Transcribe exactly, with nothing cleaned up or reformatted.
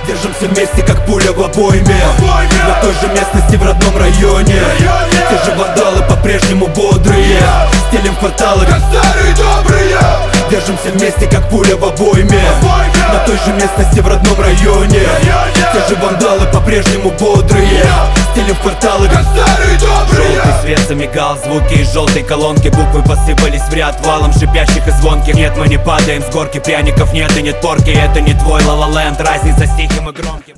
Держимся вместе, как пуля в обойме. На той же местности, в родном районе. Те же вандалы по-прежнему бодрые. Стелим кварталы, как старые добрые. Держимся вместе, как пуля в обойме. На той же местности, в родном районе. Те же вандалы по-прежнему бодрые. Стелим кварталы, как старые добрые. Желтый свет замигал, звуки из желтой колонки. Буквы посыпались в ряд валом шипящих и звонких. Нет, мы не падаем с горки, пряников нет и нет порки. Это не твой ла-ла-ленд, разница с тихим и громким.